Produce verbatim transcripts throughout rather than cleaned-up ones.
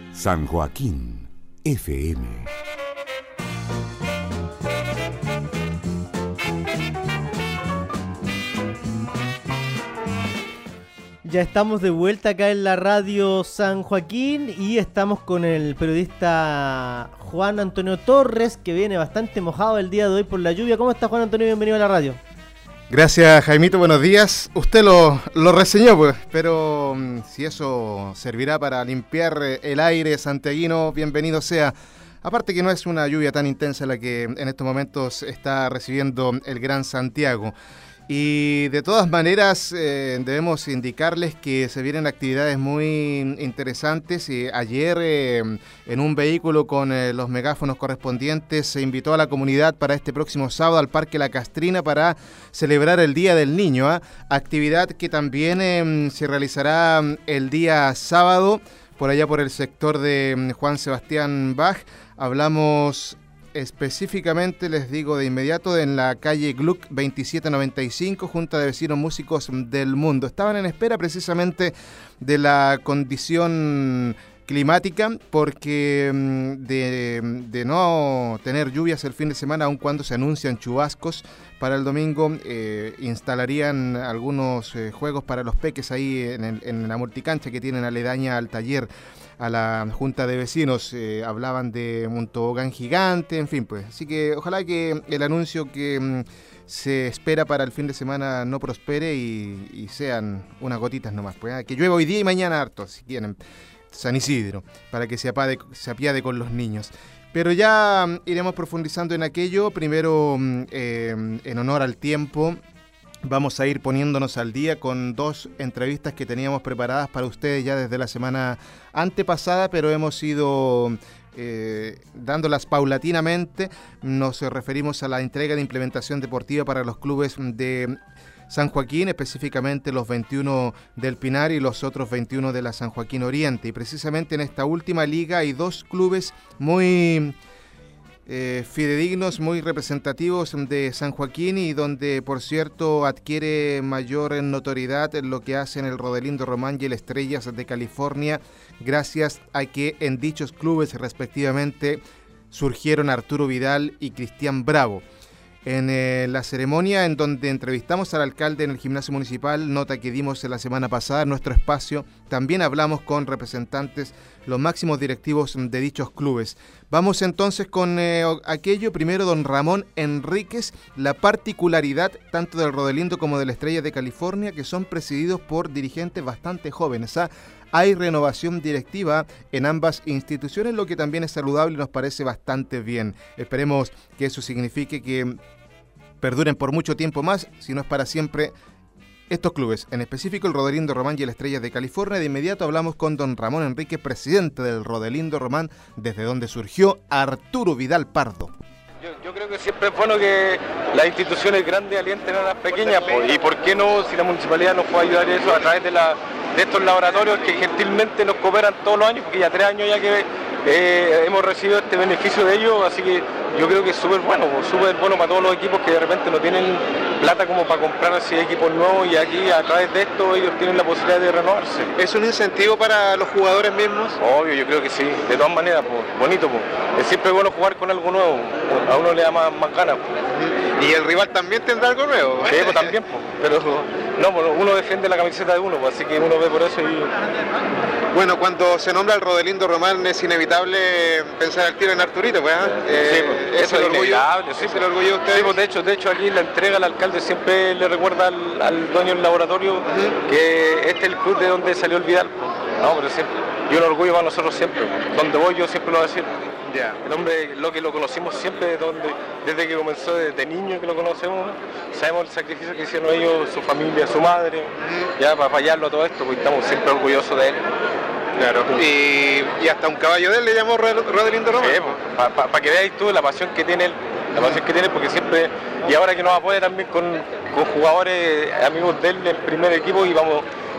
San Joaquín F M. Ya estamos de vuelta acá en la radio San Joaquín y estamos con el periodista Juan Antonio Torres, que viene bastante mojado el día de hoy por la lluvia. ¿Cómo está, Juan Antonio? Bienvenido a la radio. Gracias, Jaimito, buenos días. Usted lo, lo reseñó, pues, pero um, si eso servirá para limpiar el aire santiaguino, bienvenido sea. Aparte que no es una lluvia tan intensa la que en estos momentos está recibiendo el Gran Santiago. Y de todas maneras eh, debemos indicarles que se vienen actividades muy interesantes. Y ayer eh, en un vehículo con eh, los megáfonos correspondientes se invitó a la comunidad para este próximo sábado al Parque La Castrina para celebrar el Día del Niño, ¿eh? Actividad que también eh, se realizará el día sábado por allá por el sector de Juan Sebastián Bach. Hablamos específicamente, les digo de inmediato, en la calle Gluck veintisiete noventa y cinco, Junta de Vecinos Músicos del Mundo. Estaban en espera precisamente de la condición climática porque de, de no tener lluvias el fin de semana, aun cuando se anuncian chubascos para el domingo, eh, instalarían algunos eh, juegos para los peques ahí en, el, en la multicancha que tienen aledaña al taller, a la Junta de Vecinos. Eh, hablaban de un tobogán gigante, en fin, pues. Así que ojalá que el anuncio que mm, se espera para el fin de semana no prospere y, y sean unas gotitas nomás, pues. ¿eh? Que llueva hoy día y mañana harto, si quieren, San Isidro, para que se, apade, se apiade con los niños. Pero ya mm, iremos profundizando en aquello. Primero, mm, eh, en honor al tiempo, vamos a ir poniéndonos al día con dos entrevistas que teníamos preparadas para ustedes ya desde la semana antepasada, pero hemos ido eh, dándolas paulatinamente. Nos referimos a la entrega de implementación deportiva para los clubes de San Joaquín, específicamente los veintiuno del Pinar y los otros veintiuno de la San Joaquín Oriente. Y precisamente en esta última liga hay dos clubes muy Eh, fidedignos, muy representativos de San Joaquín y donde, por cierto, adquiere mayor notoriedad en lo que hacen el Rodelindo Román y el Estrellas de California, gracias a que en dichos clubes respectivamente surgieron Arturo Vidal y Cristian Bravo. En eh, la ceremonia en donde entrevistamos al alcalde en el gimnasio municipal, nota que dimos la semana pasada en nuestro espacio, también hablamos con representantes, los máximos directivos de dichos clubes. Vamos entonces con eh, aquello. Primero, don Ramón Enríquez, la particularidad tanto del Rodelindo como de la Estrella de California, que son presididos por dirigentes bastante jóvenes. ¿ah? Hay renovación directiva en ambas instituciones, lo que también es saludable y nos parece bastante bien. Esperemos que eso signifique que perduren por mucho tiempo más, si no es para siempre, estos clubes, en específico el Rodelindo Román y el Estrellas de California. De inmediato hablamos con don Ramón Enríquez, presidente del Rodelindo Román, desde donde surgió Arturo Vidal Pardo. Yo, yo creo que siempre es bueno que las instituciones grandes alienten a las pequeñas, pues, y por qué no, si la municipalidad nos puede ayudar eso a través de, la, de estos laboratorios que gentilmente nos cooperan todos los años, porque ya tres años ya que eh, hemos recibido este beneficio de ellos, así que yo creo que es súper bueno, súper bueno para todos los equipos que de repente no tienen plata como para comprar así equipos nuevos, y aquí a través de esto ellos tienen la posibilidad de renovarse. ¿Es un incentivo para los jugadores mismos? Obvio, yo creo que sí, de todas maneras, pues, bonito, pues. Es siempre bueno jugar con algo nuevo, a uno le da más, más ganas. Pues. ¿Y el rival también tendrá algo nuevo? Sí, pues también, pues. Pero no, pues, uno defiende la camiseta de uno, pues, así que uno ve por eso y... Bueno, cuando se nombra el Rodelindo Román es inevitable pensar al tiro en Arturito, pues, ¿eh? Sí, pues, eso es inevitable, sí, ¿Es el orgullo de ustedes? Sí, pues de hecho, de hecho aquí la entrega al alcalde siempre le recuerda al, al dueño del laboratorio uh-huh. que este es el club de donde salió el Vidal, pues. No, pero siempre, y un orgullo para nosotros siempre, pues. Donde voy yo siempre lo voy a decir. Yeah. El hombre, lo que lo conocimos siempre, donde, desde que comenzó, desde niño que lo conocemos, sabemos el sacrificio que hicieron ellos, su familia, su madre, uh-huh. ya para fallarlo a todo esto, pues estamos siempre orgullosos de él. Claro, y, y hasta un caballo de él le llamó Rodelindo Román. Sí, pues, para pa, pa que veáis tú la pasión que tiene él, la pasión que tiene, porque siempre, y ahora que nos apoya también con, con jugadores amigos de él del primer equipo, y vamos,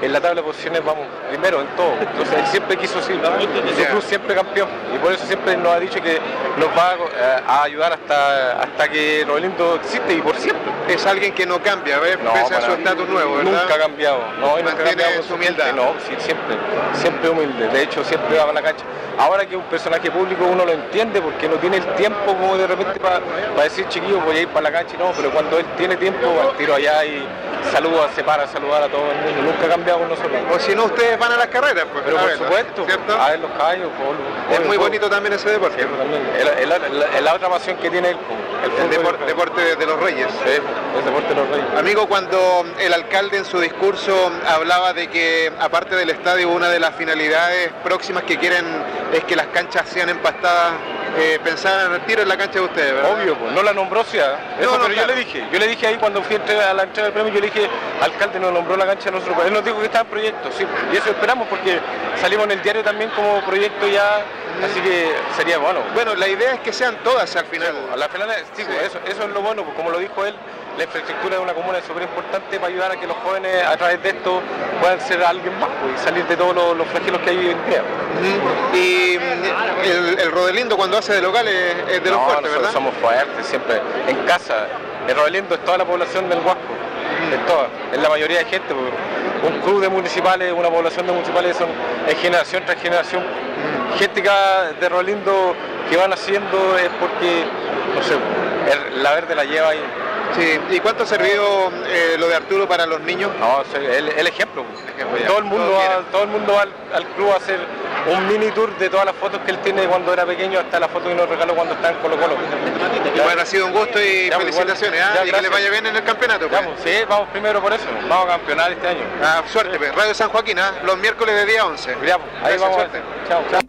en la tabla de posiciones vamos primero en todo. Entonces él siempre quiso ser, su club siempre campeón, y por eso siempre nos ha dicho que nos va a, a ayudar hasta, hasta que Rodelindo existe y por siempre. Es alguien que no cambia, ¿ves? No, pese a su estatus nuevo, ¿verdad? Nunca ha cambiado, no, y nunca ha cambiado su humildad. No, sí, siempre, siempre humilde, de hecho siempre va a la cancha. Ahora que es un personaje público uno lo entiende porque no tiene el tiempo como de repente para pa decir chiquillos voy a ir para la cancha y no, pero cuando él tiene tiempo al tiro allá y saluda, se para a saludar a todo el mundo, nunca ha cambiado con nosotros. O si no, ustedes van a las carreras, pues. Pero por verlo, supuesto, ¿cierto? A ver los caballos, por, es muy todo. Bonito también ese deporte. Sí, también. Es la, la, la, la otra pasión que tiene él, el, el deporte, deporte de los Reyes. Sí, el deporte de los Reyes. Amigo, cuando el alcalde en su discurso hablaba de que aparte del estadio una de las finalidades próximas que quieren es que las canchas sean empastadas, eh, pensaban el tiro en la cancha de ustedes, ¿verdad? Obvio, pues, no la nombró ciudad. Eso, no, no, pero claro. yo le dije, yo le dije ahí cuando fui a, entregar, a la entrega del premio, yo le dije, alcalde nos nombró la cancha de nosotros, él nos dijo que estaba en proyecto, sí, y eso esperamos porque salimos en el diario también como proyecto ya, mm. así que sería bueno. Bueno, la idea es que sean todas al final. Sí, a la final, sí, sí. Pues, eso, eso es lo bueno, pues, como lo dijo él, la infraestructura de una comuna es súper importante para ayudar a que los jóvenes a través de esto puedan ser alguien más pues, y salir de todos los, los flagelos que hay hoy en día. Mm. Y el, el Rodelindo cuando hace de local es, es de los no, fuertes, ¿verdad? Somos fuertes, siempre en casa. El Rodelindo es toda la población del Huasco, mm. es toda, es la mayoría de gente. Un club de municipales, una población de municipales son en generación tras generación. Mm. Gente de Rodelindo que van haciendo es porque, no sé, el, la verde la lleva ahí. Sí. ¿Y cuánto ha servido eh, lo de Arturo para los niños? No, el, el ejemplo. ejemplo todo, el mundo todo, va, todo el mundo va al, al club a hacer un mini tour de todas las fotos que él tiene cuando era pequeño hasta la foto que nos regaló cuando está en Colo Colo. Bueno, ha sido un gusto y ya, felicitaciones. Igual, ¿ah? Ya, y que les vaya bien en el campeonato. Pues. Ya, pues, sí, vamos primero por eso. Vamos a campeonar este año. Ah, suerte, pues. Radio San Joaquín, ¿ah? Los miércoles de día once. Ya, pues, ahí Gracias, vamos. Suerte. Chao, chao.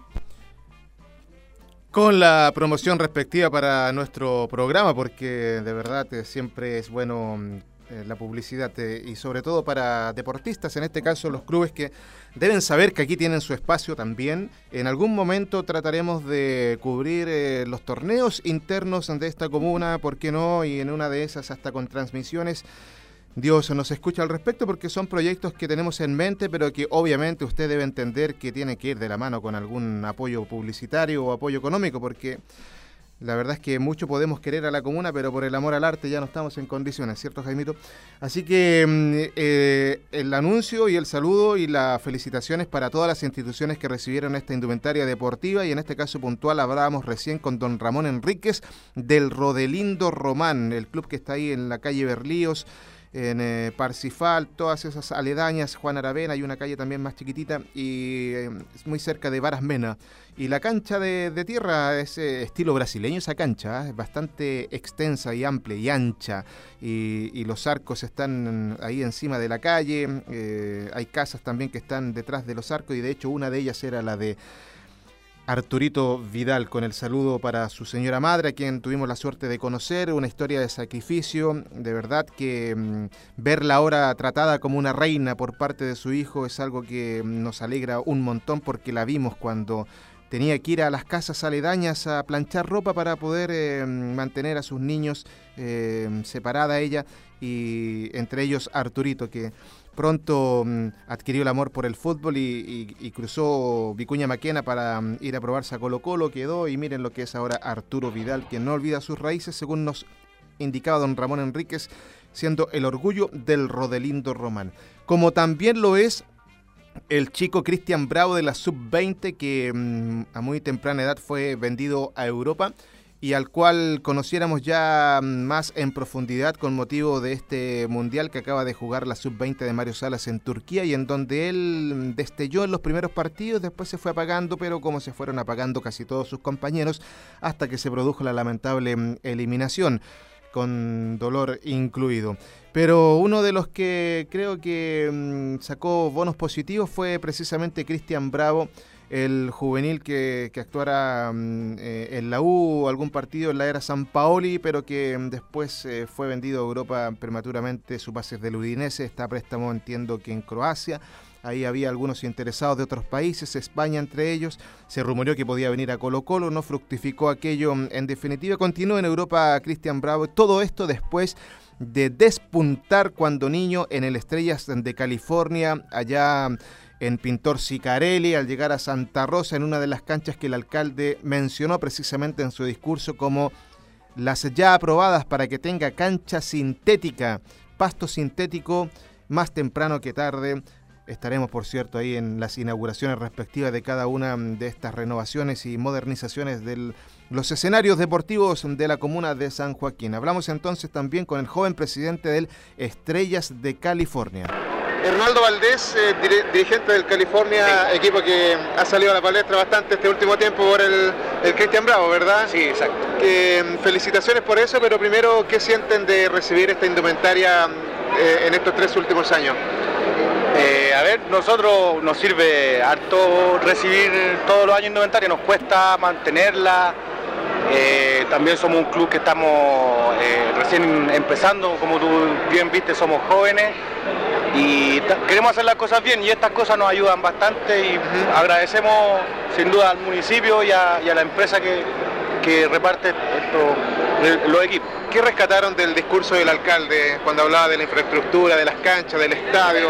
Con la promoción respectiva para nuestro programa, porque de verdad eh, siempre es bueno eh, la publicidad eh, y sobre todo para deportistas, en este caso los clubes que deben saber que aquí tienen su espacio también. En algún momento trataremos de cubrir eh, los torneos internos de esta comuna, ¿por qué no? Y en una de esas hasta con transmisiones. Dios nos escucha al respecto porque son proyectos que tenemos en mente, pero que obviamente usted debe entender que tiene que ir de la mano con algún apoyo publicitario o apoyo económico, porque la verdad es que mucho podemos querer a la comuna, pero por el amor al arte ya no estamos en condiciones, ¿cierto, Jaimito? Así que eh, el anuncio y el saludo y las felicitaciones para todas las instituciones que recibieron esta indumentaria deportiva, y en este caso puntual hablábamos recién con don Ramón Enríquez del Rodelindo Román, el club que está ahí en la calle Berlíos, en eh, Parsifal, todas esas aledañas, Juan Aravena, hay una calle también más chiquitita y eh, es muy cerca de Varas Mena. Y la cancha de, de tierra es eh, estilo brasileño, esa cancha, ¿eh? Es bastante extensa y amplia y ancha, y, y los arcos están ahí encima de la calle, eh, hay casas también que están detrás de los arcos, y de hecho una de ellas era la de Arturito Vidal, con el saludo para su señora madre, a quien tuvimos la suerte de conocer, una historia de sacrificio, de verdad que mmm, verla ahora tratada como una reina por parte de su hijo es algo que nos alegra un montón, porque la vimos cuando tenía que ir a las casas aledañas a planchar ropa para poder eh, mantener a sus niños eh, separada ella, y entre ellos Arturito, que pronto um, adquirió el amor por el fútbol y, y, y cruzó Vicuña Maquena para um, ir a probarse a Colo Colo, quedó, y miren lo que es ahora Arturo Vidal, que no olvida sus raíces, según nos indicaba don Ramón Enríquez, siendo el orgullo del Rodelindo Román. Como también lo es el chico Cristian Bravo de la sub veinte, que um, a muy temprana edad fue vendido a Europa, y al cual conociéramos ya más en profundidad con motivo de este mundial que acaba de jugar la sub veinte de Mario Salas en Turquía, y en donde él destelló en los primeros partidos, después se fue apagando, pero como se fueron apagando casi todos sus compañeros, hasta que se produjo la lamentable eliminación, con dolor incluido. Pero uno de los que creo que mmm, sacó bonos positivos fue precisamente Cristian Bravo, el juvenil que, que actuara um, eh, en la U algún partido en la era San Paoli, pero que um, después eh, fue vendido a Europa prematuramente. Su pase es del Udinese, está a préstamo, entiendo que en Croacia, ahí había algunos interesados de otros países, España entre ellos, se rumoreó que podía venir a Colo-Colo, no fructificó aquello, en definitiva continuó en Europa Cristian Bravo, todo esto después de despuntar cuando niño en el Estrellas de California, allá en Pintor Cicarelli, al llegar a Santa Rosa, en una de las canchas que el alcalde mencionó precisamente en su discurso como las ya aprobadas para que tenga cancha sintética, pasto sintético, más temprano que tarde. Estaremos, por cierto, ahí en las inauguraciones respectivas de cada una de estas renovaciones y modernizaciones de los escenarios deportivos de la comuna de San Joaquín. Hablamos entonces también con el joven presidente del Estrellas de California. Hernaldo Valdés, eh, dir dirigente del California, sí. Equipo que ha salido a la palestra bastante este último tiempo por el, el Cristian Bravo, ¿verdad? Sí, exacto. Que, felicitaciones por eso, pero primero, ¿qué sienten de recibir esta indumentaria eh, en estos tres últimos años? Eh, a ver, nosotros nos sirve harto recibir todos los años indumentaria, nos cuesta mantenerla. Eh, también somos un club que estamos eh, recién empezando, como tú bien viste, somos jóvenes y queremos hacer las cosas bien y estas cosas nos ayudan bastante y uh-huh. agradecemos sin duda al municipio y a, y a la empresa que, que reparte esto, los equipos. ¿Qué rescataron del discurso del alcalde cuando hablaba de la infraestructura, de las canchas, del estadio?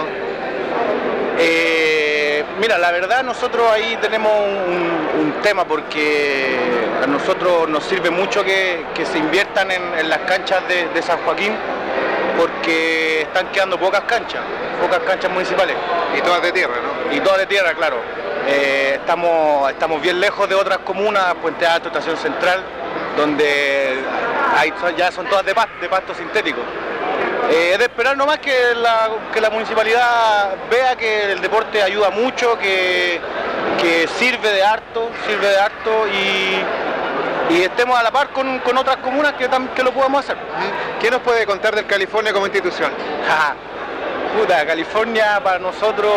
Eh, mira, la verdad nosotros ahí tenemos un, un tema porque a nosotros nos sirve mucho que, que se inviertan en, en las canchas de, de San Joaquín porque están quedando pocas canchas, pocas canchas municipales. Y todas de tierra, ¿no? Y todas de tierra, claro. Eh, estamos, estamos bien lejos de otras comunas, Puente Alto, Estación Central, donde hay, ya son todas de pasto, de pasto sintético. Eh, es de esperar nomás que la, que la municipalidad vea que el deporte ayuda mucho, que, que sirve de harto, sirve de harto y, y estemos a la par con, con otras comunas que, que lo podamos hacer. ¿Qué nos puede contar del California como institución? Ja, puta, California para nosotros...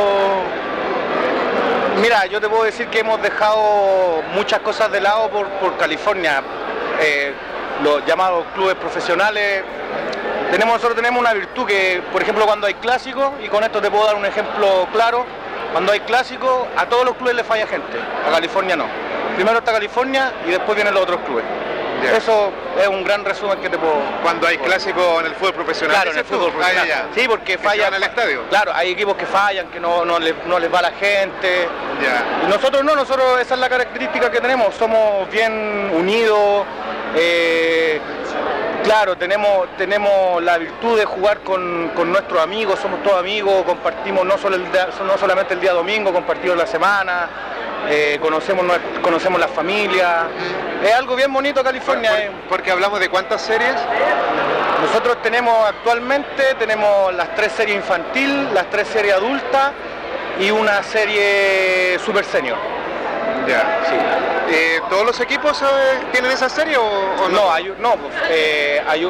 Mira, yo te puedo decir que hemos dejado muchas cosas de lado por, por California. Eh, los llamados clubes profesionales. Tenemos, nosotros tenemos una virtud que, por ejemplo, cuando hay clásicos, y con esto te puedo dar un ejemplo claro, cuando hay clásicos, a todos los clubes les falla gente, a California no. Primero está California y después vienen los otros clubes. Yeah. Eso es un gran resumen que te puedo... Cuando hay clásicos en el fútbol profesional. Claro, en el fútbol profesional. Ah, sí, porque fallan en el estadio. Claro, hay equipos que fallan, que no, no, les, no les va la gente. Yeah. Y nosotros no, nosotros esa es la característica que tenemos, somos bien unidos. Eh, Claro, tenemos, tenemos la virtud de jugar con, con nuestros amigos, somos todos amigos, compartimos no, solo el, no solamente el día domingo, compartimos la semana, eh, conocemos, conocemos las familias, es algo bien bonito California. Por, por, porque hablamos de cuántas series. Nosotros tenemos actualmente, tenemos las tres series infantil, las tres series adultas y una serie super senior. Ya, sí. Eh, ¿Todos los equipos eh, tienen esa serie o, o no? No, hay, no pues, eh, hay,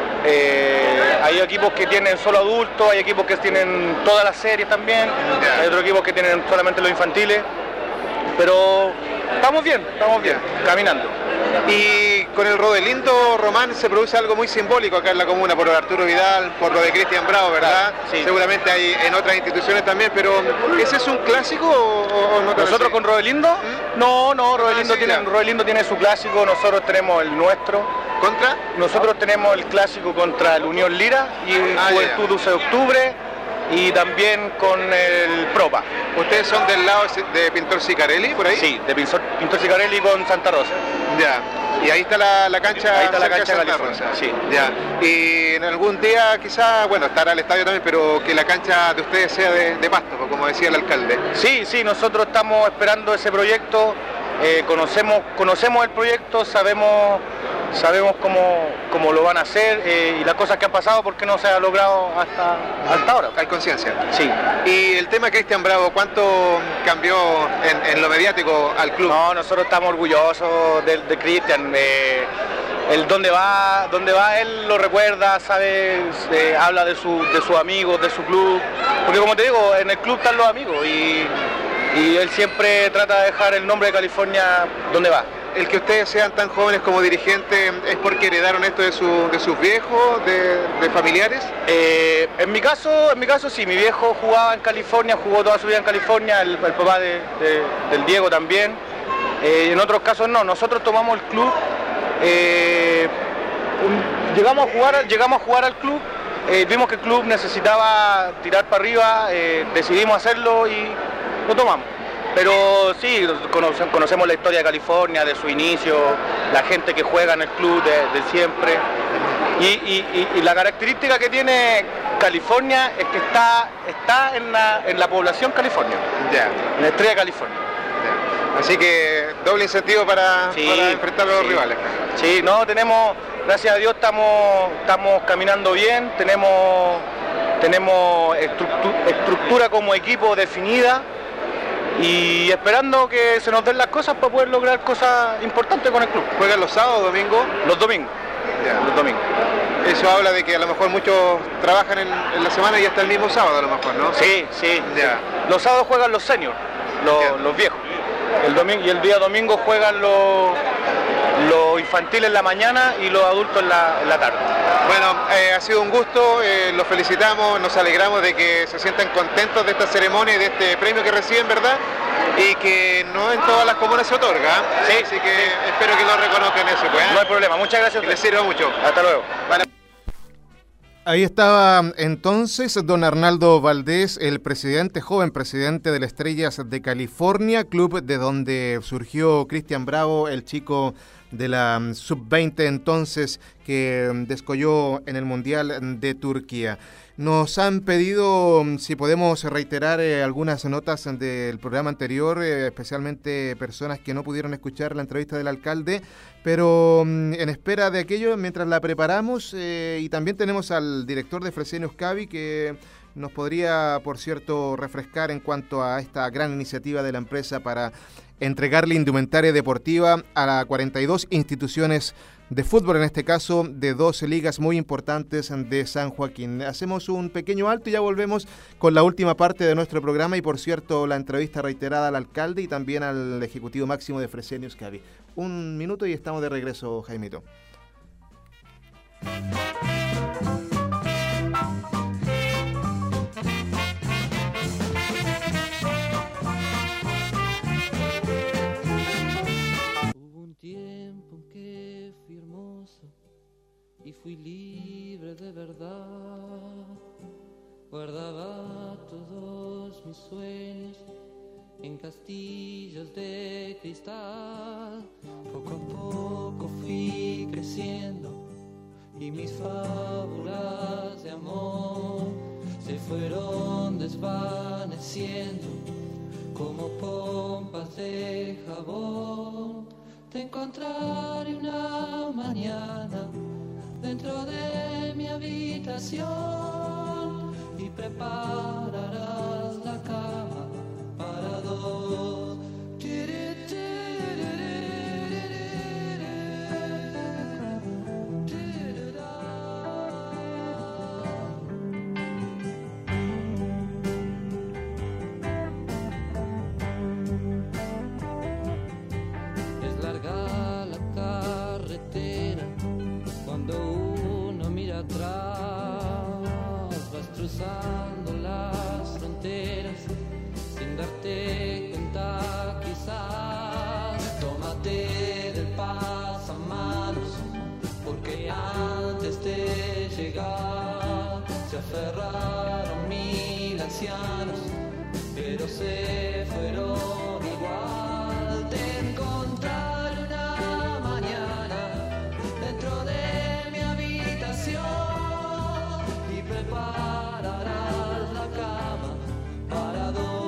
eh, hay equipos que tienen solo adultos, hay equipos que tienen todas las series también, yeah. Hay otros equipos que tienen solamente los infantiles, pero estamos bien, estamos bien, yeah. Caminando. Y con el Rodelindo Román se produce algo muy simbólico acá en la comuna, por Arturo Vidal, por lo de Cristian Bravo, ¿verdad? Claro, sí. Seguramente hay en otras instituciones también, pero ¿ese es un clásico o, o no? ¿Nosotros con Rodelindo? ¿Mm? No, no, Rodelindo, ah, sí, tiene, Rodelindo tiene su clásico, nosotros tenemos el nuestro. ¿Contra? Nosotros tenemos el clásico contra el Unión Lira y el ah, Juventud doce de octubre. Y también con el Propa. ¿Ustedes son del lado de Pintor Cicarelli, por ahí? Sí, de Pintor, Pintor Cicarelli con Santa Rosa. Ya. Y ahí está la, la cancha. Ahí está la cancha de Santa Rosa. Sí. Ya. Y en algún día quizá, bueno, estará el estadio también, pero que la cancha de ustedes sea de, de pasto, como decía el alcalde. Sí, sí, nosotros estamos esperando ese proyecto. Eh, conocemos, conocemos el proyecto, sabemos, sabemos cómo, cómo lo van a hacer eh, y las cosas que han pasado porque no se ha logrado hasta, hasta ahora. Hay conciencia. Sí. Y el tema Cristian Bravo, ¿cuánto cambió en, en lo mediático al club? No, nosotros estamos orgullosos de, de Cristian. Eh, el dónde va, dónde va él lo recuerda, sabe, eh, habla de, su, de sus amigos, de su club. Porque como te digo, en el club están los amigos y... Y él siempre trata de dejar el nombre de California donde va. el que ustedes sean tan jóvenes como dirigentes es porque heredaron esto de, su, de sus viejos, de, de familiares. Eh, en mi caso, en mi caso sí, mi viejo jugaba en California, jugó toda su vida en California, el, el papá de, de, del Diego también. Eh, en otros casos no, nosotros tomamos el club, eh, un, llegamos, a jugar, llegamos a jugar al club, eh, vimos que el club necesitaba tirar para arriba, eh, decidimos hacerlo y lo tomamos. Pero sí, conocemos la historia de California, de su inicio, la gente que juega en el club de, de siempre. Y, y, y la característica que tiene California es que está, está en, la, en la población California, ya. En la estrella de California. Ya. Así que doble incentivo para, sí, para enfrentar a los sí. rivales. Sí, no, tenemos, gracias a Dios estamos, estamos caminando bien, tenemos, tenemos estructura, estructura como equipo definida. Y esperando que se nos den las cosas para poder lograr cosas importantes con el club. ¿Juegan los sábados o domingos? Los domingos. Ya. Los domingos. Eso habla de que a lo mejor muchos trabajan en, en la semana y hasta el mismo sábado a lo mejor, ¿no? Sí, sí. Ya. Los sábados juegan los seniors, los, los viejos. El domingo, y el día domingo juegan los, los infantiles en la mañana y los adultos en la, en la tarde. Bueno, eh, ha sido un gusto, eh, los felicitamos, nos alegramos de que se sientan contentos de esta ceremonia y de este premio que reciben, ¿verdad? Y que no en todas las comunas se otorga. Sí, así que sí. Espero que lo reconozcan eso, pues. ¿eh? No hay problema, muchas gracias. Y les sirva mucho. Hasta luego. Para... Ahí estaba entonces don Arnaldo Valdés, el presidente, joven presidente de las Estrellas de California, club de donde surgió Cristian Bravo, el chico de la sub veinte entonces que descolló en el Mundial de Turquía. Nos han pedido si podemos reiterar eh, algunas notas del programa anterior, eh, especialmente personas que no pudieron escuchar la entrevista del alcalde, pero mm, en espera de aquello, mientras la preparamos, eh, y también tenemos al director de Fresenius Kabi que nos podría, por cierto, refrescar en cuanto a esta gran iniciativa de la empresa para entregarle indumentaria deportiva a las cuarenta y dos instituciones de fútbol, en este caso de dos ligas muy importantes de San Joaquín. Hacemos un pequeño alto y ya volvemos con la última parte de nuestro programa y, por cierto, la entrevista reiterada al alcalde y también al ejecutivo máximo de Fresenius Kabi. Un minuto y estamos de regreso, Jaimito. Y fui libre de verdad, guardaba todos mis sueños en castillos de cristal. Poco a poco fui creciendo y mis fábulas de amor se fueron desvaneciendo como pompas de jabón. Te encontraré una mañana dentro de mi habitación y prepararás la cama para dos. Es larga la carretera cuando uno mira atrás, vas cruzando las fronteras sin darte cuenta quizás. Tómate del pasamanos porque antes de llegar se aferraron mil ancianos, pero se fueron igual. Te encontraré una mañana dentro de mi habitación y prepararás la cama para dos.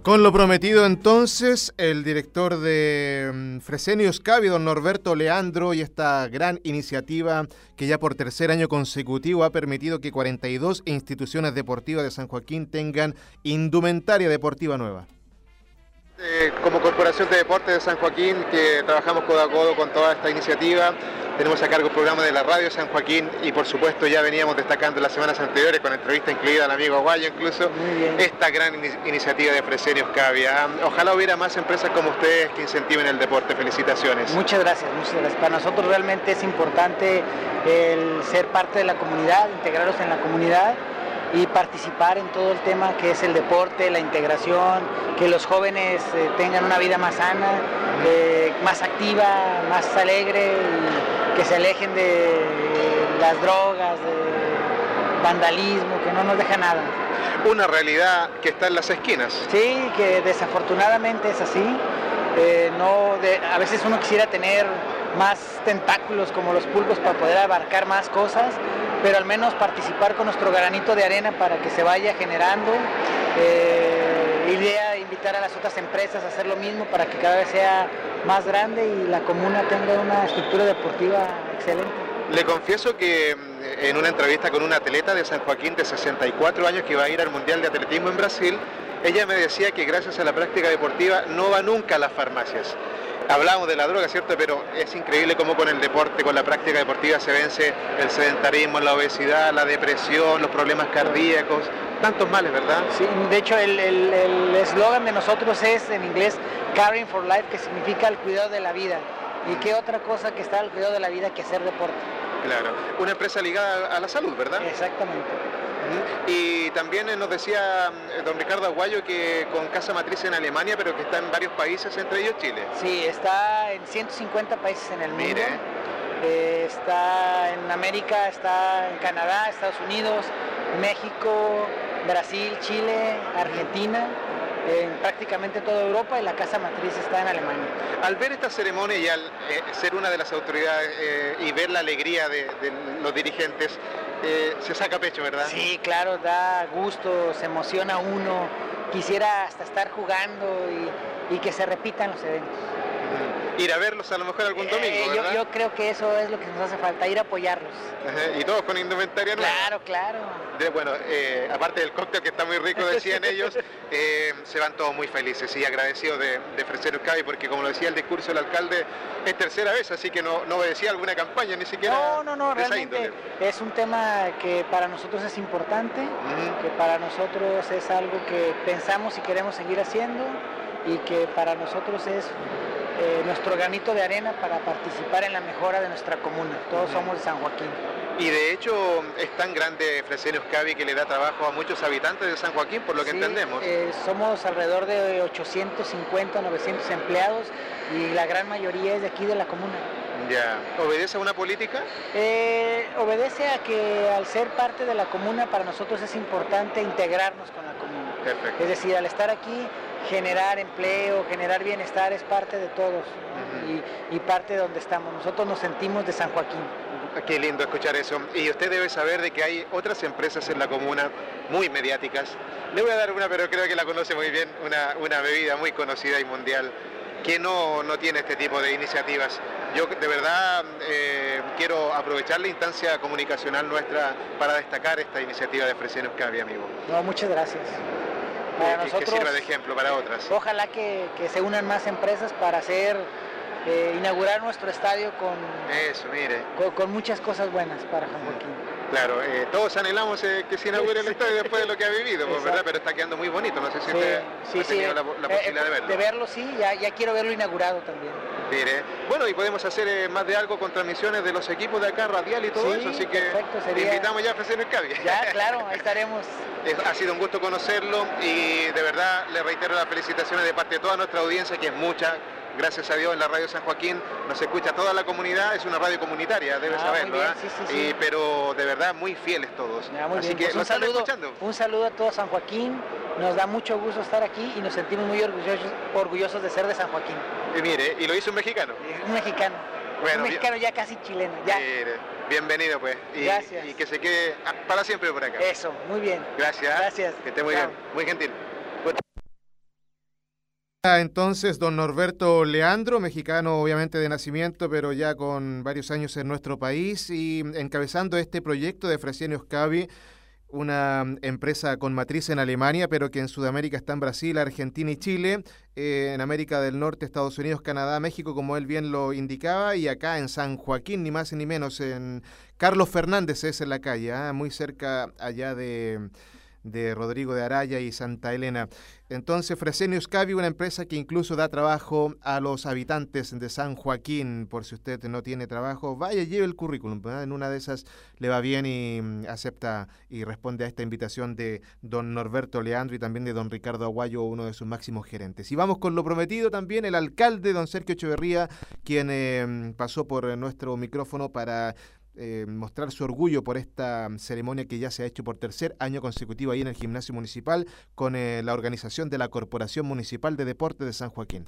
Con lo prometido entonces, el director de um, Fresenius Kabi, don Norberto Leandro, y esta gran iniciativa que ya por tercer año consecutivo ha permitido que cuarenta y dos instituciones deportivas de San Joaquín tengan indumentaria deportiva nueva. Eh, como Corporación de Deportes de San Joaquín, que trabajamos codo a codo con toda esta iniciativa, tenemos a cargo el programa de la Radio San Joaquín y por supuesto ya veníamos destacando las semanas anteriores con entrevista incluida al amigo Aguayo incluso, esta gran in iniciativa de Fresenius Kabi. Ojalá hubiera más empresas como ustedes que incentiven el deporte. Felicitaciones. Muchas gracias, muchas gracias. Para nosotros realmente es importante el ser parte de la comunidad, integrarnos en la comunidad y participar en todo el tema que es el deporte, la integración, que los jóvenes eh, tengan una vida más sana, eh, más activa, más alegre y que se alejen de las drogas, de vandalismo, que no nos deja nada. Una realidad que está en las esquinas. Sí, que desafortunadamente es así. Eh, no de, a veces uno quisiera tener más tentáculos como los pulpos para poder abarcar más cosas, pero al menos participar con nuestro granito de arena para que se vaya generando. Eh, idea de invitar a las otras empresas a hacer lo mismo para que cada vez sea más grande y la comuna tenga una estructura deportiva excelente. Le confieso que en una entrevista con una atleta de San Joaquín de sesenta y cuatro años que va a ir al Mundial de Atletismo en Brasil, ella me decía que gracias a la práctica deportiva no va nunca a las farmacias. Hablamos de la droga, ¿cierto? Pero es increíble cómo con el deporte, con la práctica deportiva se vence el sedentarismo, la obesidad, la depresión, los problemas cardíacos, tantos males, ¿verdad? Sí, de hecho el eslogan de nosotros es en inglés Caring for Life, que significa el cuidado de la vida. ¿Y qué otra cosa que está al cuidado de la vida que hacer deporte? Claro, una empresa ligada a la salud, ¿verdad? Exactamente. Y también nos decía don Ricardo Aguayo que con casa matriz en Alemania, pero que está en varios países, entre ellos Chile. Sí, está en ciento cincuenta países en el mundo. Mire. Eh, está en América, está en Canadá, Estados Unidos, México, Brasil, Chile, Argentina, en prácticamente toda Europa, y la casa matriz está en Alemania. Al ver esta ceremonia y al eh, ser una de las autoridades eh, y ver la alegría de, de los dirigentes, eh, se saca pecho, ¿verdad? Sí, claro, da gusto, se emociona uno, quisiera hasta estar jugando y, y que se repitan los eventos. Ir a verlos a lo mejor algún domingo, eh, ¿verdad? Yo, yo creo que eso es lo que nos hace falta, ir a apoyarlos. Ajá, y todos con indumentaria nueva. Claro, claro. De, bueno, eh, aparte del cóctel que está muy rico, decían ellos, eh, se van todos muy felices y agradecidos de, de Fresenius Kabi, porque como lo decía el discurso del alcalde, es tercera vez, así que no, no obedecía alguna campaña, ni siquiera. No, no, no, de esa realmente índole. es un tema que para nosotros es importante, Uh-huh. que para nosotros es algo que pensamos y queremos seguir haciendo, y que para nosotros es eh, nuestro granito de arena para participar en la mejora de nuestra comuna. Todos somos de San Joaquín. Y de hecho es tan grande Fresenius Kabi que le da trabajo a muchos habitantes de San Joaquín, por lo que Sí, entendemos. eh, somos alrededor de ochocientos cincuenta, novecientos empleados, y la gran mayoría es de aquí de la comuna. Ya. ¿Obedece a una política? Eh, obedece a que al ser parte de la comuna para nosotros es importante integrarnos con la comuna. Perfecto. Es decir, al estar aquí, generar empleo, generar bienestar es parte de todos, ¿no? Ujú. y, y parte de donde estamos. Nosotros nos sentimos de San Joaquín. Qué lindo escuchar eso. Y usted debe saber de que hay otras empresas en la comuna muy mediáticas. Le voy a dar una, pero creo que la conoce muy bien, una, una bebida muy conocida y mundial, que no, no tiene este tipo de iniciativas. Yo de verdad eh, quiero aprovechar la instancia comunicacional nuestra para destacar esta iniciativa de Fresenius Kabi, amigo. No, muchas gracias. Para Que- que, nosotros, sirva de ejemplo para otras. ojalá que, que se unan más empresas para hacer, eh, inaugurar nuestro estadio con, Eso, mire. con, con muchas cosas buenas para San Joaquín. Claro, eh, todos anhelamos eh, que se inaugure el estadio después de lo que ha vivido, pues, ¿verdad? Pero está quedando muy bonito, no sé si Sí, usted sí, ha sí, tenido la, la eh, posibilidad de verlo. De verlo, sí, ya, ya quiero verlo inaugurado también. Mire, bueno, y podemos hacer eh, más de algo con transmisiones de los equipos de acá, radial y todo Sí, eso, así que perfecto, te sería- invitamos ya a Fresenius Kabi. Ya, claro, ahí estaremos. Es- Ha sido un gusto conocerlo y de verdad le reitero las felicitaciones de parte de toda nuestra audiencia, que es mucha. Gracias a Dios en la radio San Joaquín nos escucha toda la comunidad, es una radio comunitaria, debes Ah, saberlo, muy bien, ¿verdad? sí, sí, sí. Y- pero de verdad muy fieles todos. Ya, muy Así bien. que Pues un nos están saludo, escuchando. un saludo a todo San Joaquín. Nos da mucho gusto estar aquí y nos sentimos muy orgullosos, orgullosos de ser de San Joaquín. Y mire, y lo hizo un mexicano. Un mexicano. Bueno, un mexicano ya casi chileno. Ya. Mire, bienvenido pues. Y, Gracias. y que se quede ah, para siempre por acá. Eso, muy bien. Gracias. Gracias. Que esté muy Chao. bien. Muy gentil. Entonces, don Norberto Leandro, mexicano obviamente de nacimiento, pero ya con varios años en nuestro país y encabezando este proyecto de Fresenius Kabi, una empresa con matriz en Alemania, pero que en Sudamérica está en Brasil, Argentina y Chile, eh, en América del Norte, Estados Unidos, Canadá, México, como él bien lo indicaba, y acá en San Joaquín, ni más ni menos, en Carlos Fernández es en la calle, ¿eh? Muy cerca allá de... de Rodrigo de Araya y Santa Elena. Entonces, Fresenius Kabi, una empresa que incluso da trabajo a los habitantes de San Joaquín. Por si usted no tiene trabajo, vaya, lleve el currículum, ¿verdad? En una de esas le va bien y acepta y responde a esta invitación de don Norberto Leandro y también de don Ricardo Aguayo, uno de sus máximos gerentes. Y vamos con lo prometido también, el alcalde, don Sergio Echeverría, quien eh, pasó por nuestro micrófono para Eh, mostrar su orgullo por esta ceremonia que ya se ha hecho por tercer año consecutivo ahí en el gimnasio municipal con eh, la organización de la Corporación Municipal de Deportes de San Joaquín.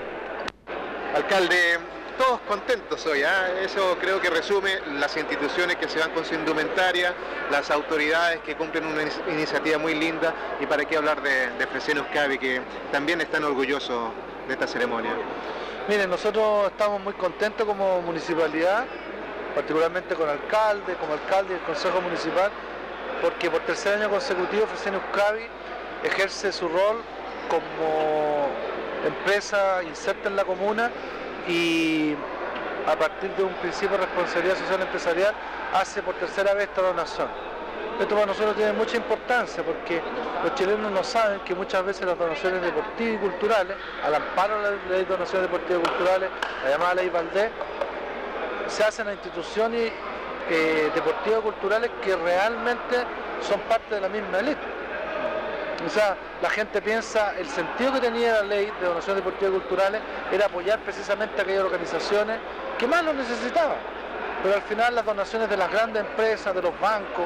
Alcalde, todos contentos hoy, ¿eh? Eso creo que resume las instituciones que se van con su indumentaria, las autoridades que cumplen una iniciativa muy linda, y para qué hablar de, de Fresenius Kabi, que también están orgullosos de esta ceremonia. Miren, nosotros estamos muy contentos como municipalidad, particularmente con alcalde, como alcalde y el Consejo Municipal, porque por tercer año consecutivo Fresenius Kabi ejerce su rol como empresa inserta en la comuna y a partir de un principio de responsabilidad social empresarial hace por tercera vez esta donación. Esto para nosotros tiene mucha importancia porque los chilenos no saben que muchas veces las donaciones deportivas y culturales, al amparo de la ley de donaciones deportivas y culturales, la llamada ley Valdés, se hacen a instituciones eh, deportivas y culturales que realmente son parte de la misma élite. O sea, la gente piensa, el sentido que tenía la ley de donaciones deportivas y culturales era apoyar precisamente a aquellas organizaciones que más lo necesitaban. Pero al final las donaciones de las grandes empresas, de los bancos,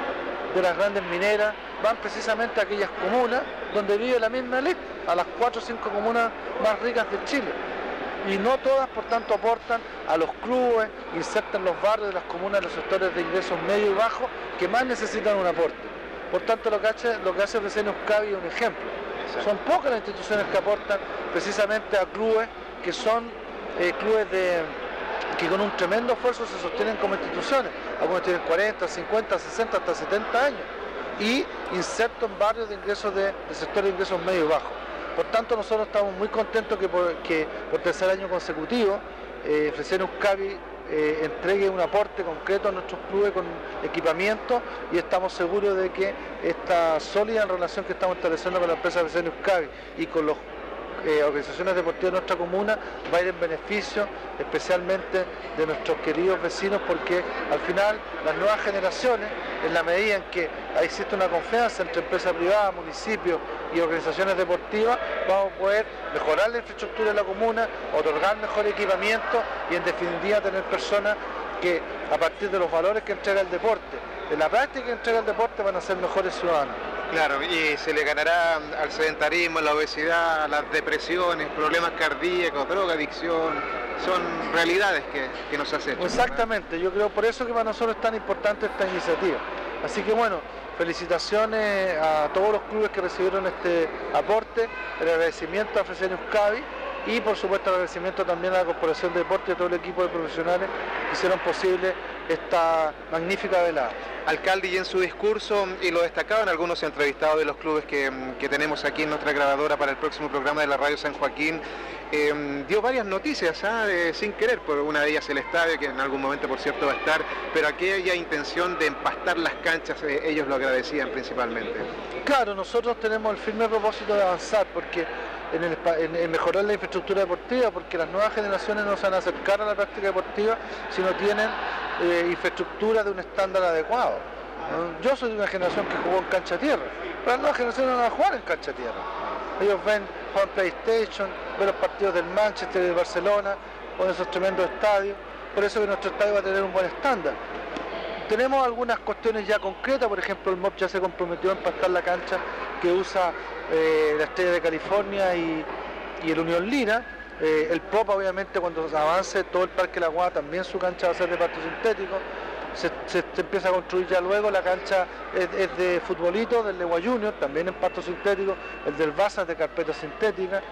de las grandes mineras, van precisamente a aquellas comunas donde vive la misma élite, a las cuatro o cinco comunas más ricas de Chile. Y no todas, por tanto, aportan a los clubes, insertan los barrios de las comunas, los sectores de ingresos medios y bajos, que más necesitan un aporte. Por tanto, lo que hace, lo que hace Fresenius Kabi es un ejemplo. Son pocas las instituciones que aportan precisamente a clubes que son eh, clubes de, que con un tremendo esfuerzo se sostienen como instituciones. Algunos tienen cuarenta, cincuenta, sesenta, hasta setenta años. Y insertan barrios de ingresos de, de sectores de ingresos medios y bajos. Por tanto, nosotros estamos muy contentos que por, que por tercer año consecutivo eh, Fresenius Kabi eh, entregue un aporte concreto a nuestros clubes con equipamiento y estamos seguros de que esta sólida relación que estamos estableciendo con la empresa Fresenius Kabi y con las eh, organizaciones deportivas de nuestra comuna va a ir en beneficio especialmente de nuestros queridos vecinos, porque al final las nuevas generaciones, en la medida en que existe una confianza entre empresas privadas, municipios y organizaciones deportivas, vamos a poder mejorar la infraestructura de la comuna, otorgar mejor equipamiento y en definitiva tener personas que a partir de los valores que entrega el deporte, de la práctica que entrega el deporte, van a ser mejores ciudadanos. Claro, y se le ganará al sedentarismo, la obesidad, las depresiones, problemas cardíacos, drogadicción, son realidades que, que nos acechan. Exactamente, ¿verdad? Yo creo por eso que para nosotros es tan importante esta iniciativa. Así que bueno, felicitaciones a todos los clubes que recibieron este aporte, el agradecimiento a Fresenius Kabi y por supuesto el agradecimiento también a la Corporación de Deportes y a todo el equipo de profesionales que hicieron posible esta magnífica velada. Alcalde, y en su discurso, y lo destacaban algunos entrevistados de los clubes que, que tenemos aquí en nuestra grabadora para el próximo programa de la Radio San Joaquín, eh, dio varias noticias, ¿eh? sin querer, por una de ellas el estadio, que en algún momento por cierto va a estar, pero aquella intención de empastar las canchas, eh, ellos lo agradecían principalmente. Claro, nosotros tenemos el firme propósito de avanzar, porque en, el, en, en mejorar la infraestructura deportiva, porque las nuevas generaciones no se van a acercar a la práctica deportiva si no tienen eh, infraestructura de un estándar adecuado. ¿no? Yo soy de una generación que jugó en cancha tierra, pero las nuevas generaciones no van a jugar en cancha tierra. Ellos ven, juegan PlayStation, ven los partidos del Manchester y del Barcelona, o en esos tremendos estadios, por eso que nuestro estadio va a tener un buen estándar. Tenemos algunas cuestiones ya concretas, por ejemplo el M O P ya se comprometió a empastar la cancha que usa eh, la Estrella de California y, y el Unión Lira. Eh, el P O P obviamente cuando avance todo el Parque La Guada también su cancha va a ser de pasto sintético. Se, se, se empieza a construir ya luego, la cancha es, es de futbolito, del Legua Junior, también en pasto sintético, el del Baza de carpeta sintética.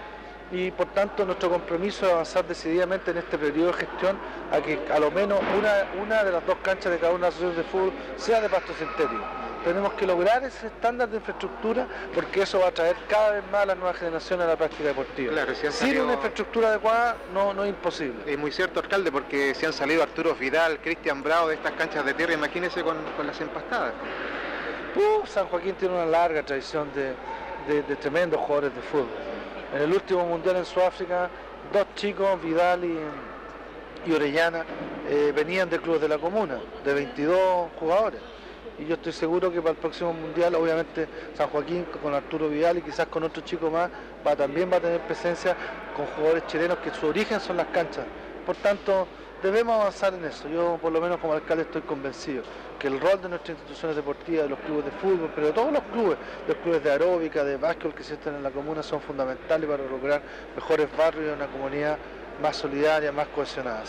y por tanto nuestro compromiso es avanzar decididamente en este periodo de gestión a que a lo menos una, una de las dos canchas de cada una de las asociaciones de fútbol sea de pasto sintético. Tenemos que lograr ese estándar de infraestructura porque eso va a traer cada vez más a las nuevas generaciones a la práctica deportiva. Claro, si han Sin salido... una infraestructura adecuada no, no es imposible. Es muy cierto, alcalde, porque si han salido Arturo Vidal, Cristian Bravo de estas canchas de tierra, imagínese con, con las empastadas. Uh, San Joaquín tiene una larga tradición de, de, de tremendos jugadores de fútbol. En el último mundial en Sudáfrica, dos chicos, Vidal y, y Orellana, eh, venían de clubes de la comuna, de veintidós jugadores. Y yo estoy seguro que para el próximo mundial, obviamente, San Joaquín con Arturo Vidal y quizás con otro chico más, va, también va a tener presencia con jugadores chilenos que su origen son las canchas. Por tanto, debemos avanzar en eso. Yo, por lo menos como alcalde, estoy convencido que el rol de nuestras instituciones deportivas, de los clubes de fútbol, pero de todos los clubes, los clubes de aeróbica, de básquetbol que existen en la comuna, son fundamentales para lograr mejores barrios y una comunidad más solidaria, más cohesionada.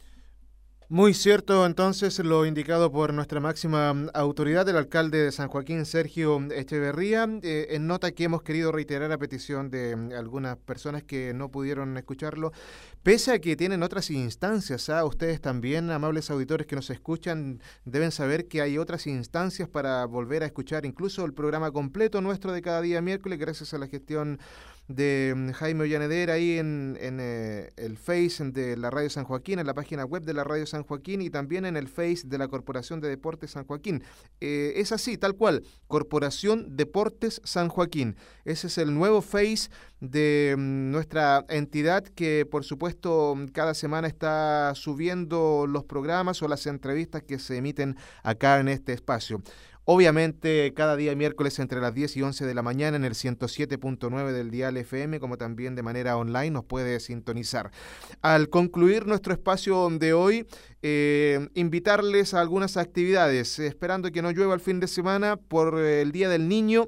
Muy cierto, entonces, lo indicado por nuestra máxima autoridad, el alcalde de San Joaquín, Sergio Echeverría, eh, en nota que hemos querido reiterar a petición de algunas personas que no pudieron escucharlo, pese a que tienen otras instancias. ¿ah? Ustedes también, amables auditores que nos escuchan, deben saber que hay otras instancias para volver a escuchar incluso el programa completo nuestro de cada día miércoles, gracias a la gestión de Jaime Ollaneder ahí en, en eh, el Face de la Radio San Joaquín, en la página web de la Radio San Joaquín y también en el Face de la Corporación de Deportes San Joaquín. Eh, es así, tal cual, Corporación Deportes San Joaquín. Ese es el nuevo Face de mm, nuestra entidad que, por supuesto, cada semana está subiendo los programas o las entrevistas que se emiten acá en este espacio. Obviamente, cada día miércoles entre las diez y once de la mañana en el ciento siete punto nueve del dial F M, como también de manera online nos puede sintonizar. Al concluir nuestro espacio de hoy, eh, invitarles a algunas actividades, esperando que no llueva el fin de semana por el Día del Niño.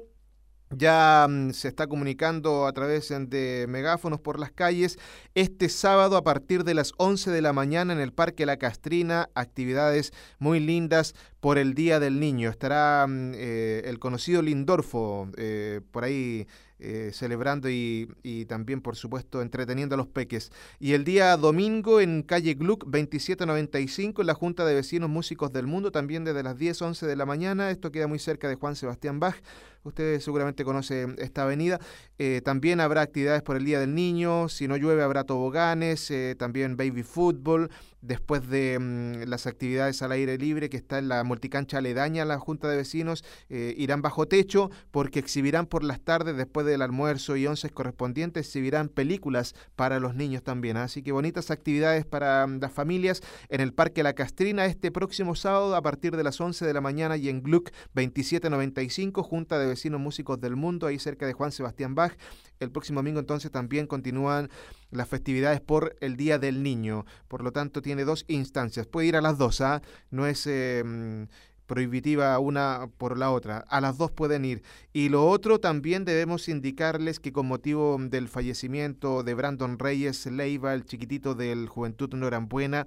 Ya um, se está comunicando a través de megáfonos por las calles. Este sábado a partir de las once de la mañana en el Parque La Castrina, actividades muy lindas por el Día del Niño. Estará um, eh, el conocido Lindorfo eh, por ahí eh, celebrando y, y también, por supuesto, entreteniendo a los peques. Y el día domingo en calle Gluck veintisiete noventa y cinco, en la Junta de Vecinos Músicos del Mundo, también desde las diez a once de la mañana. Esto queda muy cerca de Juan Sebastián Bach. Usted seguramente conoce esta avenida. Eh, también habrá actividades por el Día del Niño. Si no llueve habrá toboganes, eh, también baby fútbol. Después de mm, las actividades al aire libre que está en la multicancha aledaña a la Junta de Vecinos, eh, irán bajo techo porque exhibirán por las tardes, después del almuerzo y once correspondientes, exhibirán películas para los niños también. Así que bonitas actividades para mm, las familias en el Parque La Castrina este próximo sábado a partir de las once de la mañana y en Gluck veintisiete noventa y cinco, Junta de Vecinos Músicos del Mundo, ahí cerca de Juan Sebastián Bach. El próximo domingo entonces también continúan las festividades por el Día del Niño. Por lo tanto, tiene dos instancias. Puede ir a las dos, ¿ah? No es eh, prohibitiva una por la otra. A las dos pueden ir. Y lo otro, también debemos indicarles que con motivo del fallecimiento de Brandon Reyes Leiva, el chiquitito del Juventud Norambuena,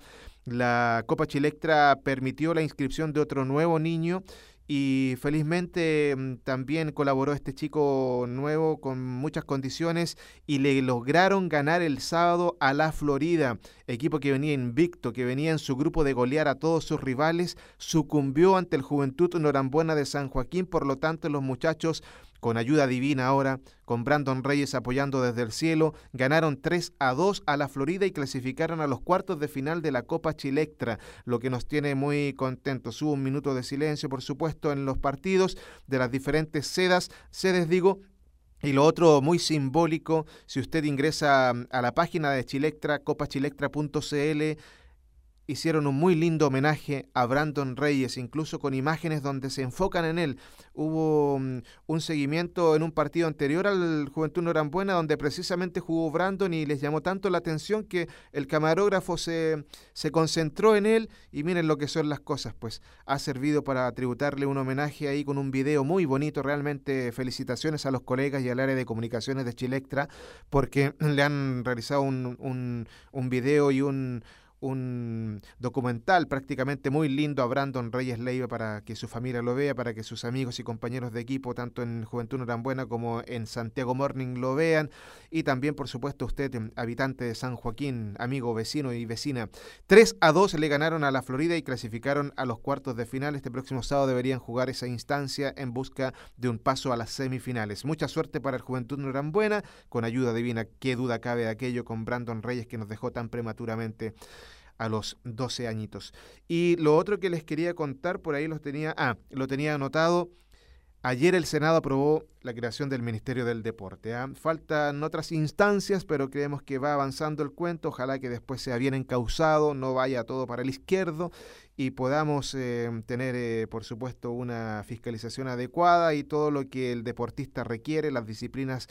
la Copa Chilectra permitió la inscripción de otro nuevo niño. Y felizmente también colaboró este chico nuevo con muchas condiciones y le lograron ganar el sábado a la Florida, equipo que venía invicto, que venía en su grupo de golear a todos sus rivales, sucumbió ante el Juventud Norambuena de San Joaquín. Por lo tanto, los muchachos, con ayuda divina ahora, con Brandon Reyes apoyando desde el cielo, ganaron tres a dos a la Florida y clasificaron a los cuartos de final de la Copa Chilectra, lo que nos tiene muy contentos. Hubo un minuto de silencio, por supuesto, en los partidos de las diferentes sedas, sedes digo. Y lo otro muy simbólico, si usted ingresa a la página de Chilectra, copa chilectra punto c l, hicieron un muy lindo homenaje a Brandon Reyes, incluso con imágenes donde se enfocan en él. Hubo um, un seguimiento en un partido anterior al Juventud Norambuena donde precisamente jugó Brandon y les llamó tanto la atención que el camarógrafo se, se concentró en él y miren lo que son las cosas, pues ha servido para tributarle un homenaje ahí con un video muy bonito. Realmente felicitaciones a los colegas y al área de comunicaciones de Chilectra porque le han realizado un, un, un video y un un documental prácticamente muy lindo a Brandon Reyes Leiva para que su familia lo vea, para que sus amigos y compañeros de equipo, tanto en Juventud Norambuena como en Santiago Morning, lo vean. Y también, por supuesto, usted, habitante de San Joaquín, amigo, vecino y vecina. tres a dos le ganaron a la Florida y clasificaron a los cuartos de final. Este próximo sábado deberían jugar esa instancia en busca de un paso a las semifinales. Mucha suerte para el Juventud Norambuena, con ayuda divina, qué duda cabe de aquello, con Brandon Reyes, que nos dejó tan prematuramente a los doce añitos. Y lo otro que les quería contar, por ahí los tenía, ah, lo tenía anotado. Ayer el Senado aprobó la creación del Ministerio del Deporte. ¿eh? Faltan otras instancias, pero creemos que va avanzando el cuento. Ojalá que después sea bien encauzado, no vaya todo para el izquierdo y podamos eh, tener, eh, por supuesto, una fiscalización adecuada y todo lo que el deportista requiere, las disciplinas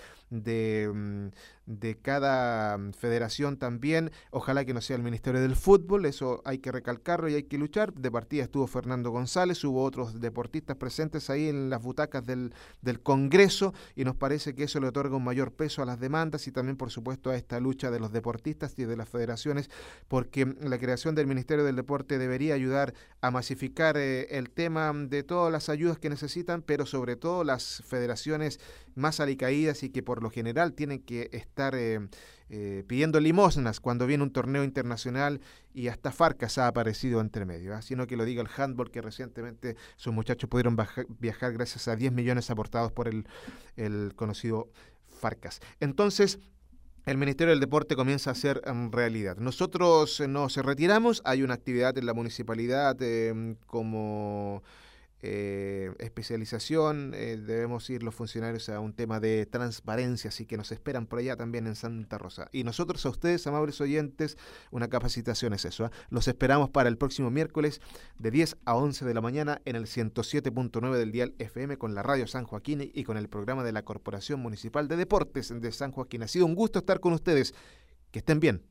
de, de cada federación también. Ojalá que no sea el Ministerio del Fútbol, eso hay que recalcarlo y hay que luchar. De partida estuvo Fernando González, hubo otros deportistas presentes ahí en las butacas del, del Congreso, y nos parece que eso le otorga un mayor peso a las demandas y también, por supuesto, a esta lucha de los deportistas y de las federaciones, porque la creación del Ministerio del Deporte debería ayudar a masificar eh, el tema de todas las ayudas que necesitan, pero sobre todo las federaciones más alicaídas y que por lo general tienen que estar eh, eh, pidiendo limosnas cuando viene un torneo internacional, y hasta Farcas ha aparecido entre medio, ¿eh? Sino que lo diga el handball, que recientemente sus muchachos pudieron baja, viajar gracias a diez millones aportados por el, el conocido Farcas. Entonces, el Ministerio del Deporte comienza a ser um, realidad. Nosotros eh, nos retiramos, hay una actividad en la municipalidad eh, como eh, especialización, eh, debemos ir los funcionarios a un tema de transparencia, así que nos esperan por allá también en Santa Rosa. Y nosotros a ustedes, amables oyentes, una capacitación es eso, ¿eh? Los esperamos para el próximo miércoles de diez a once de la mañana en el ciento siete punto nueve del dial F M con la Radio San Joaquín y con el programa de la Corporación Municipal de Deportes de San Joaquín. Ha sido un gusto estar con ustedes. Que estén bien.